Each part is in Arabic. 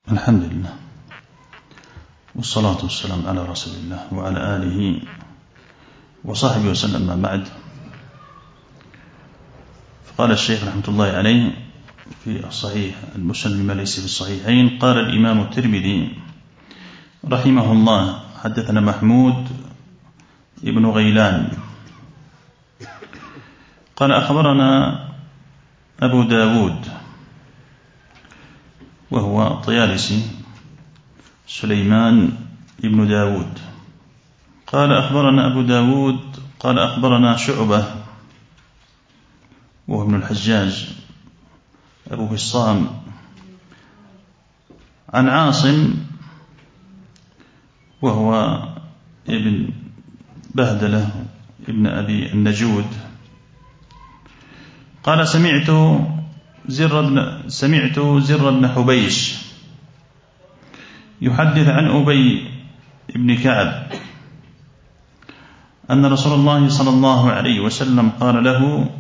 الحمد لله والصلاة والسلام على رسول الله وعلى آله وصحبه وسلم. ما بعد، فقال الشيخ رحمة الله عليه في الصحيح المسلم بما ليس في الصحيحين: قال الإمام الترمذي رحمه الله: حدثنا محمود ابن غيلان قال أخبرنا أبو داود وهو طيالسي سليمان ابن داود قال أخبرنا أبو داود قال أخبرنا شعبة وهو ابن الحجاج أبو بسطام عن عاصم وهو ابن بهدلة ابن أبي النجود قال سمعت زر بن حبيش يحدث عن أبي بن كعب أن رسول الله صلى الله عليه وسلم قال له: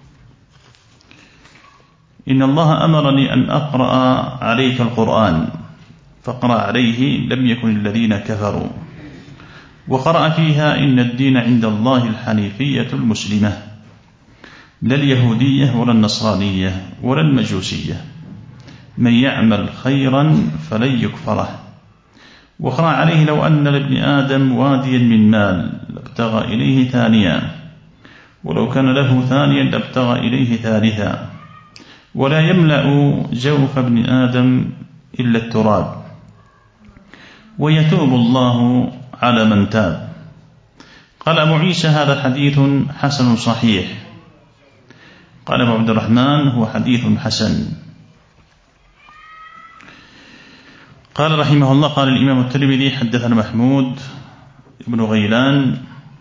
إن الله أمرني أن أقرأ عليك القرآن، فقرأ عليه لم يكن الذين كفروا، وقرأ فيها إن الدين عند الله الحنيفية المسلمة، لا اليهودية ولا النصرانية ولا المجوسية، من يعمل خيرا فلن يكفره. وقرأ عليه: لو أن لابن آدم واديا من مال لابتغى إليه ثانيا، ولو كان له ثانيا لابتغى إليه ثالثا، ولا يملأ جوف ابن آدم إلا التراب، ويتوب الله على من تاب. قال أبو عيسى: هذا حديث حسن صحيح. قال أبو عبد الرحمن: هو حديث حسن. قال رحمه الله: قال الإمام الترمذي: حدثنا محمود بن غيلان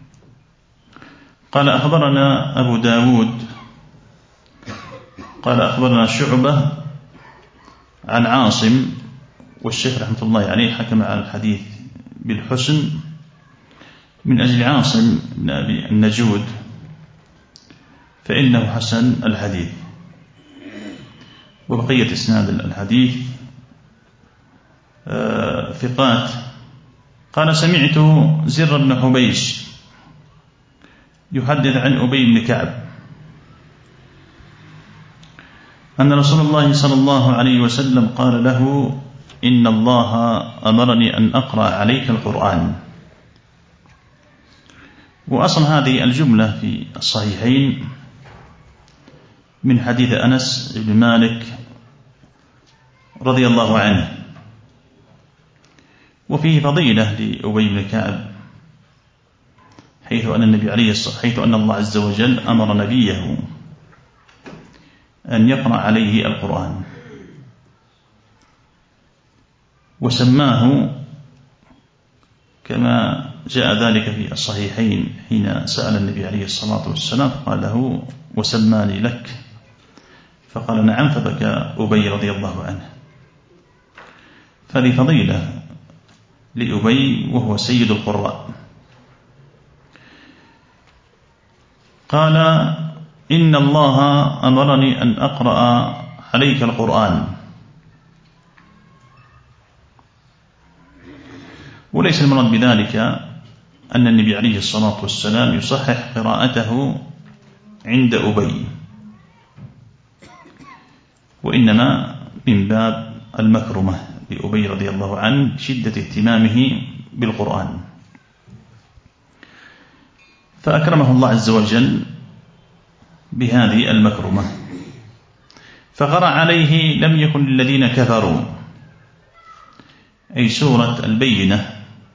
قال أخبرنا أبو داود قال أخبرنا شعبة عن عاصم. والشيخ رحمة الله عليه حكم على الحديث بالحسن من أجل عاصم بن أبي النجود، فإنه حسن الحديث. وبقية إسناد الحديث ثقات. قال سمعت زر بن حبيش يحدث عن أبي بن كعب أن رسول الله صلى الله عليه وسلم قال له: إن الله أمرني أن أقرأ عليك القرآن. وأصل هذه الجملة في الصحيحين من حديث أنس بن مالك رضي الله عنه، وفيه فضيلة لأبي بن كعب، حيث أن الله عز وجل أمر نبيه أن يقرأ عليه القرآن، وسماه كما جاء ذلك في الصحيحين حين سأل النبي عليه الصلاة والسلام قال له: وسماني لك؟ فقال: نعم. فبكى أبي رضي الله عنه. فلفضيلة لأبي وهو سيد القراء. قال: إن الله أمرني أن أقرأ عليك القرآن. وليس المراد بذلك أن النبي عليه الصلاة والسلام يصحح قراءته عند أبي، وإنما من باب المكرمة لأبي رضي الله عنه شدة اهتمامه بالقرآن، فأكرمه الله عز وجل بهذه المكرمة، فقرأ عليه لم يكن الذين كفروا، أي سورة البينة.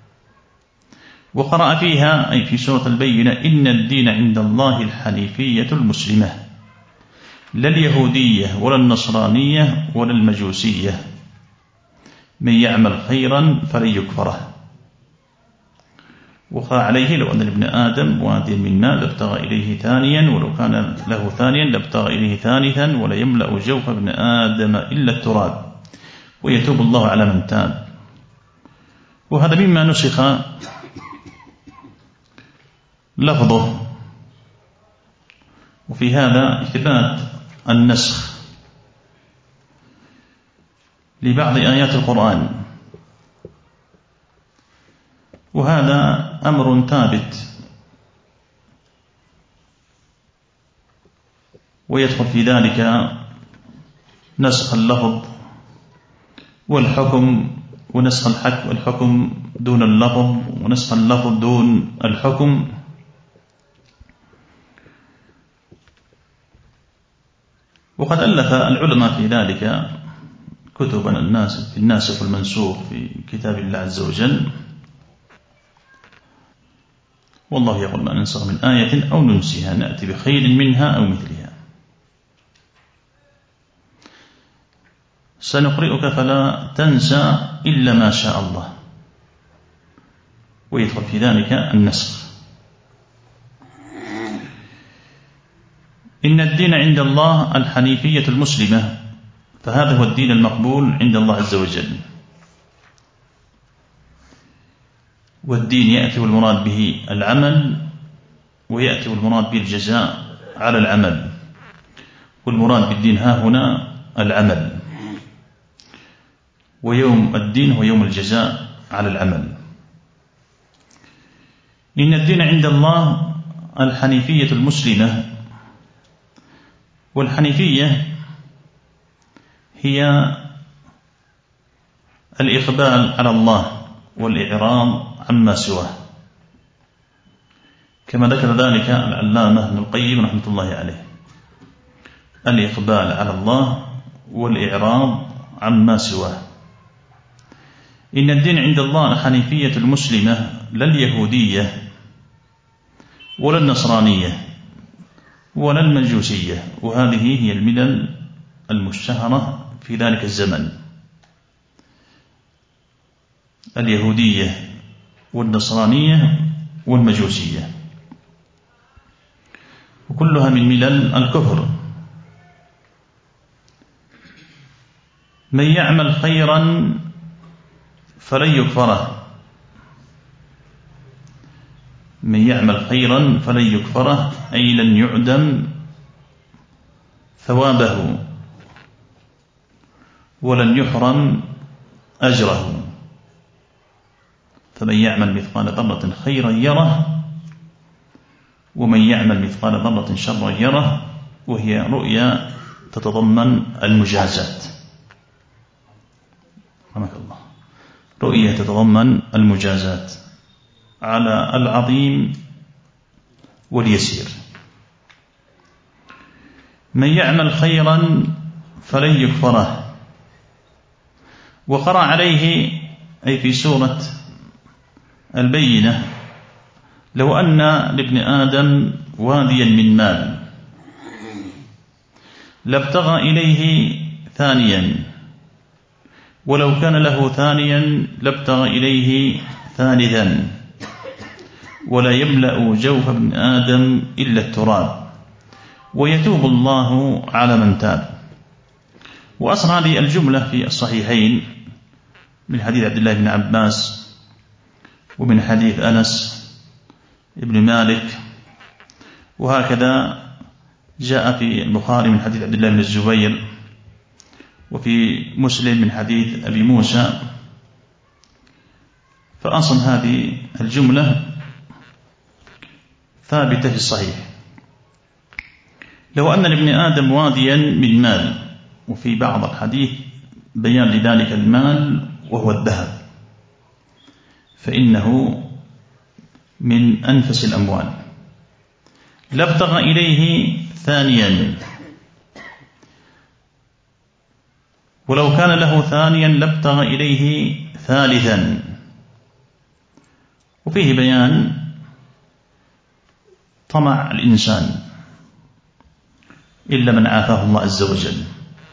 وقرأ فيها أي في سورة البينة: إن الدين عند الله الحنيفية المسلمة، لا اليهودية ولا النصرانية ولا المجوسية، من يعمل خيرا فلن يكفره. وقرأ عليه: لو أن لابن آدم واديا من ماء لابتغى إليه ثانيا، ولو كان له ثانيا لابتغى إليه ثالثا، ولا يملأ جوف ابن آدم إلا التراب، ويتوب الله على من تاب. وهذا مما نسخ لفظه، وفي هذا إثبات النسخ، لبعض آيات القرآن، وهذا أمر ثابت، ويدخل في ذلك نسخ اللفظ والحكم، ونسخ الحكم دون اللفظ، ونسخ اللفظ دون الحكم. وقد ألف العلماء في ذلك كتبا في الناسخ والمنسوخ في كتاب الله عز وجل. والله يقول ما ننسخ من آية أو ننسها نأتي بخير منها أو مثلها. سنقرئك فلا تنسى إلا ما شاء الله، ويدخل في ذلك النسخ. إن الدين عند الله الحنيفية المسلمة، فهذا هو الدين المقبول عند الله عز وجل. والدين يأتي والمراد به العمل، ويأتي والمراد به الجزاء على العمل، والمراد بالدين ها هنا العمل، ويوم الدين هو يوم الجزاء على العمل. إن الدين عند الله الحنيفية المسلمة، والحنيفية هي الإقبال على الله والإعراض عما سواه، كما ذكر ذلك العلامة ابن القيم رحمة الله عليه. الإقبال على الله والإعراض عما سواه. إن الدين عند الله الحنيفية المسلمة، لا اليهودية ولا النصرانية ولا المجوسية، وهذه هي الملل المشتهرة في ذلك الزمن. اليهودية والنصرانية والمجوسية، وكلها من ملل الكفر. من يعمل خيرا فلن يكفره، من يعمل خيرا فلن يكفره، أي لن يعدم ثوابه ولن يحرم أجره. فمن يعمل مثقال ذرة خيرا يره، ومن يعمل مثقال ذرة شرا يره، وهي رؤيا تتضمن المجازات. رحمك الله. رؤيا تتضمن المجازات على العظيم واليسير. من يعمل خيرا فلن يكفره. وقرأ عليه أي في سورة البينة: لو أن لابن آدم واديا من مال لابتغى إليه ثانيا، ولو كان له ثانيا لابتغى إليه ثالثا، ولا يملأ جوف ابن آدم إلا التراب، ويتوب الله على من تاب. وأصل هذه الجملة في الصحيحين من حديث عبد الله بن عباس، ومن حديث أنس ابن مالك، وهكذا جاء في البخاري من حديث عبد الله بن الزبير، وفي مسلم من حديث أبي موسى. فأصل هذه الجملة ثابتة في الصحيح: لو أن لابن آدم واديا من مال. وفي بعض الحديث بيان لذلك المال وهو الذهب، فإنه من أنفس الأموال. لابتغى إليه ثانيا، ولو كان له ثانيا لابتغى إليه ثالثا. وفيه بيان طمع الإنسان إلا من عافاه الله عز وجل،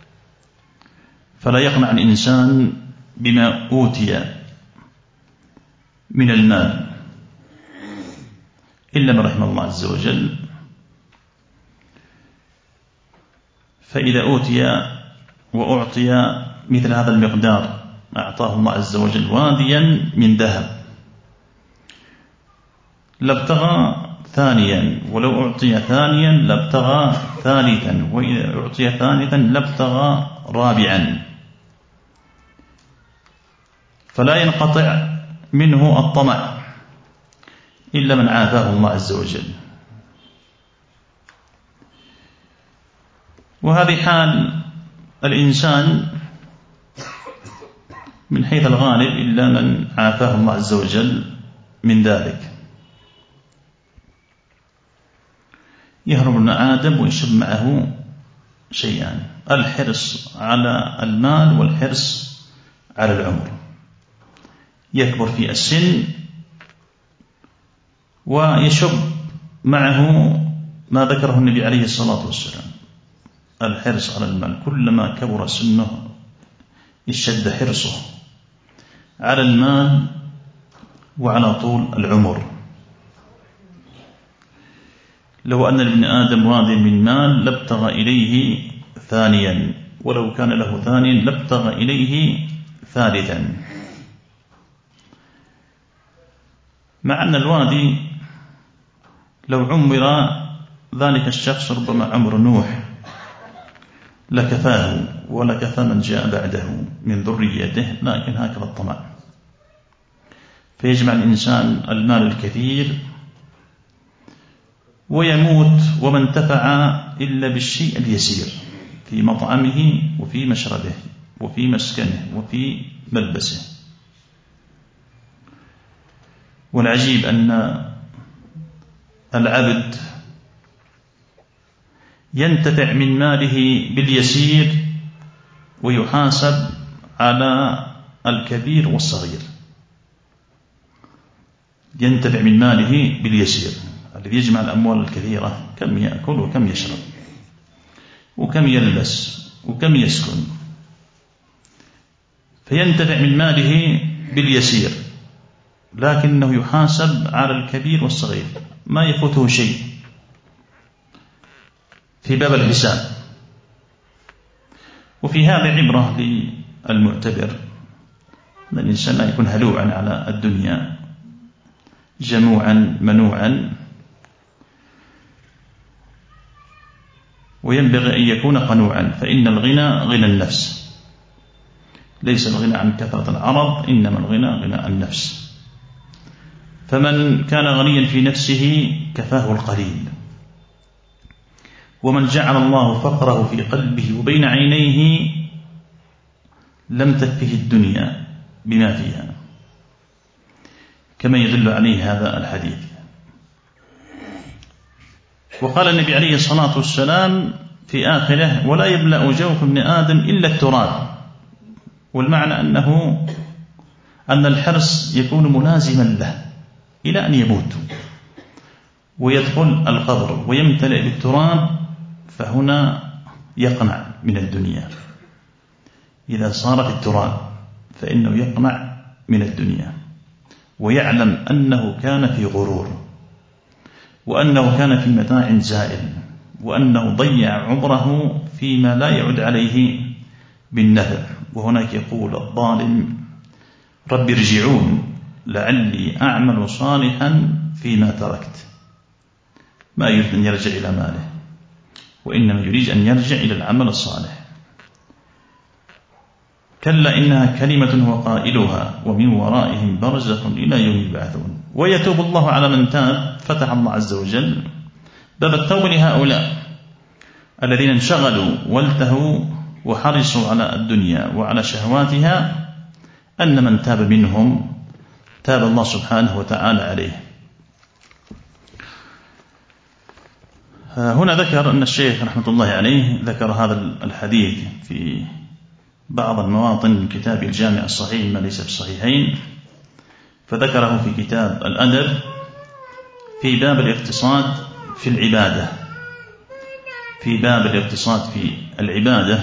فلا يقنع الإنسان بما أوتي من المال إلا من رحم الله عز وجل. فإذا أوتي وأعطي مثل هذا المقدار أعطاه الله عز وجل واديا من ذهب لابتغى ثانيا، ولو أعطي ثانيا لابتغى ثالثا، وإذا أعطي ثالثا لابتغى رابعا. فلا ينقطع منه الطمع إلا من عافاه الله عز وجل. وهذه حال الإنسان من حيث الغالب إلا من عافاه الله عز وجل من ذلك. يهرب ابن آدم ويشب معه شيئان: الحرص على المال والحرص على العمر. يكبر في السن ويشب معه ما ذكره النبي عليه الصلاة والسلام: الحرص على المال، كلما كبر سنه اشتد حرصه على المال وعلى طول العمر. لو أن لابن آدم واد من مال لابتغى إليه ثانيا، ولو كان له ثاني لابتغى إليه ثالثا. مع أن الوادي لو عمر ذلك الشخص ربما عمر نوح لكفاه ولكفى من جاء بعده من ذريته، لكن هكذا الطمع. فيجمع الإنسان المال الكثير ويموت وما انتفع إلا بالشيء اليسير في مطعمه وفي مشربه وفي مسكنه وفي ملبسه. والعجيب أن العبد ينتفع من ماله باليسير ويحاسب على الكبير والصغير. ينتفع من ماله باليسير، الذي يجمع الأموال الكثيرة كم يأكل وكم يشرب وكم يلبس وكم يسكن، فينتفع من ماله باليسير، لكنه يحاسب على الكبير والصغير، ما يفوته شيء في باب الحساب. وفي هذا عبرة للمعتبر أن الإنسان لا يكون هلوعا على الدنيا جموعا منوعا، وينبغي أن يكون قنوعا، فإن الغنى غنى النفس، ليس الغنى عن كثرة العرض، إنما الغنى غنى النفس. فمن كان غنيا في نفسه كفاه القليل، ومن جعل الله فقره في قلبه وبين عينيه لم تكفه الدنيا بما فيها، كما يدل عليه هذا الحديث. وقال النبي عليه الصلاة والسلام في آخره: ولا يملأ جوف ابن آدم إلا التراب. والمعنى أن الحرص يكون ملازما له إلى أن يموت ويدخل القبر ويمتلئ بالتراب، فهنا يقنع من الدنيا. إذا صار في التراب فإنه يقنع من الدنيا، ويعلم أنه كان في غرور، وأنه كان في متاع زائل، وأنه ضيع عمره فيما لا يعد عليه بالنفع. وهناك يقول الظالم: رب ارجعون لعلي أعمل صالحا فيما تركت. ما يريد أن يرجع إلى ماله، وإنما يريد أن يرجع إلى العمل الصالح. كلا إنها كلمة هو قائلها ومن ورائهم برزخ إلى يوم يبعثون. ويتوب الله على من تاب. فتح الله عز وجل باب التوبة لهؤلاء الذين انشغلوا والتهوا وحرصوا على الدنيا وعلى شهواتها، أن من تاب منهم تاب الله سبحانه وتعالى عليه. هنا ذكر أن الشيخ رحمة الله عليه ذكر هذا الحديث في بعض المواطن من كتاب الجامع الصحيح ما ليس بالصحيحين، فذكره في كتاب الأدب في باب الاقتصاد في العبادة، في باب الاقتصاد في العبادة.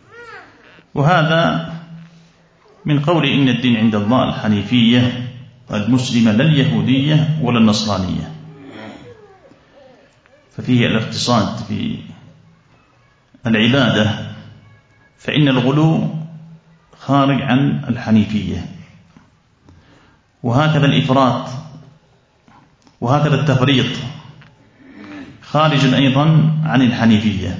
وهذا من قول إن الدين عند الله الحنيفية المسلمة لا اليهودية ولا النصرانية. ففيه الاقتصاد في العبادة، فإن الغلو خارج عن الحنيفية، وهكذا الإفراط وهكذا التفريط خارج أيضا عن الحنيفية.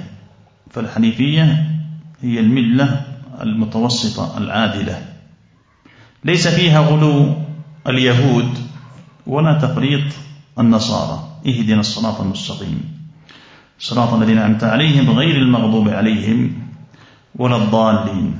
فالحنيفية هي الملة المتوسطة العادلة، ليس فيها غلو اليهود ولا تفريط النصارى. اهدنا الصراط المستقيم صراط الذين أنعمت عليهم غير المغضوب عليهم ولا الضالين.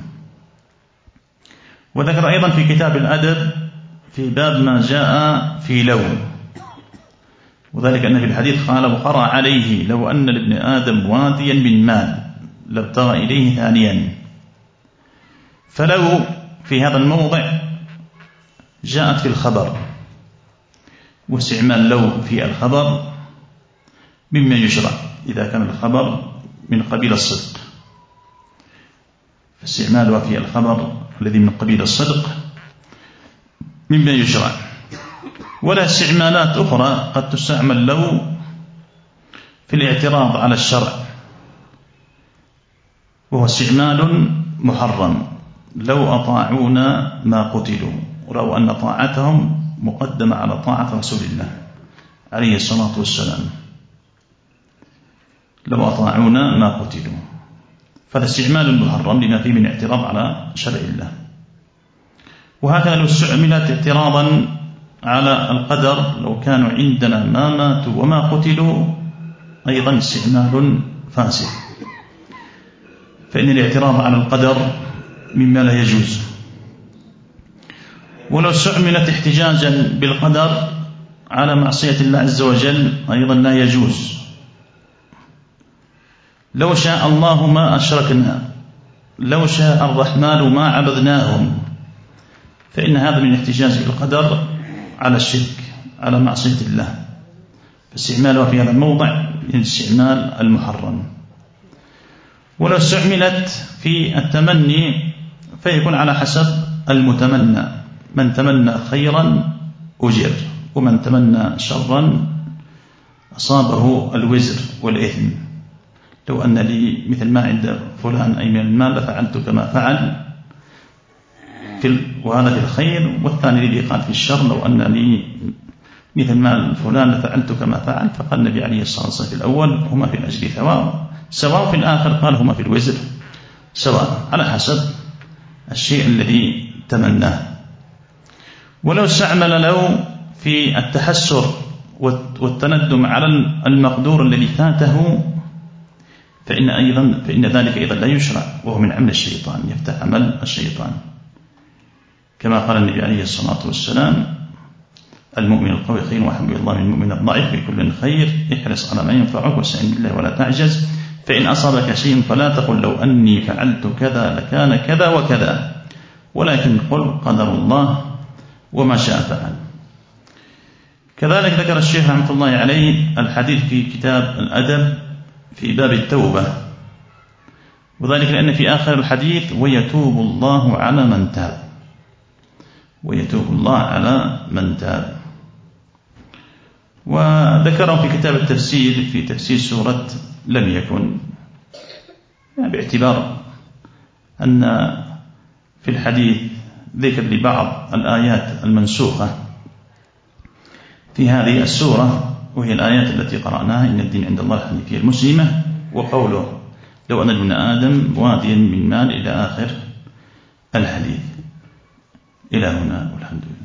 وذكر أيضا في كتاب الأدب في باب ما جاء في لو، وذلك أن في الحديث قال: وقرأ عليه: لو أن لابن آدم واديا من مال لابتغى إليه ثانيا. فلو في هذا الموضع جاءت في الخبر، واستعمال لو في الخبر مما يشرع إذا كان الخبر من قبيل الصدق، فاستعمالها في الخبر الذي من قبيل الصدق مما يشرع. ولا استعمالات أخرى قد تستعمل لو في الاعتراض على الشرع، وهو استعمال محرم: لو أطاعونا ما قتلوا، ولو أن طاعتهم مقدمة على طاعة رسول الله عليه الصلاة والسلام، لو أطاعونا ما قتلوا، فهذا استعمال محرم لما فيه من اعتراض على شرع الله. وهكذا لو استعملت اعتراضا على القدر: لو كانوا عندنا ما ماتوا وما قتلوا، أيضا استعمال فاسد، فإن الاعتراض على القدر مما لا يجوز. ولو استعملت احتجاجا بالقدر على معصية الله عز وجل أيضا لا يجوز: لو شاء الله ما أشركنا، لو شاء الرحمن ما عبدناهم، فإن هذا من احتجاج بالقدر على الشرك، على معصية الله، فاستعمالها في هذا الموضع من الاستعمال المحرم. ولو استعملت في التمني فيكون على حسب المتمنى: من تمنى خيرا أجر، ومن تمنى شرا أصابه الوزر والإثم. لو أن لي مثل ما عند فلان أي من المال لفعلت كما فعل، وهذا في الخير. والثاني الذي قال في الشر: لو أن لي مثل مال فلان لفعلت كما فعل. فقال النبي عليه الصلاة والسلام في الأول: هما في الأجر سواء، في الآخر قال: هما في الوزر سواء، على حسب الشيء الذي تمناه. ولو استعمل لو في التحسر والتندم على المقدور الذي فاته، فإن ذلك أيضا لا يشرع، وهو من عمل الشيطان، يفتح عمل الشيطان، كما قال النبي عليه الصلاة والسلام: المؤمن القوي خير وأحب إلى الله من المؤمن الضعيف، في كل خير، احرص على ما ينفعك واستعن بالله ولا تعجز، فإن أصابك شيء فلا تقل لو أني فعلت كذا لكان كذا وكذا، ولكن قل قدر الله وما شاء فعل. كذلك ذكر الشيخ رحمة الله عليه الحديث في كتاب الأدب في باب التوبة، وذلك لأن في آخر الحديث: ويتوب الله على من تاب، ويتوب الله على من تاب. وذكره في كتاب التفسير في تفسير سورة لم يكن، باعتبار أن في الحديث ذكر لبعض الآيات المنسوخة في هذه السورة، وهي الآيات التي قرأناها: إن الدين عند الله الحنيفية المسلمة، وقوله: لو أن ابن آدم واديا من مال، إلى آخر الحديث. إلى هنا والحمد لله.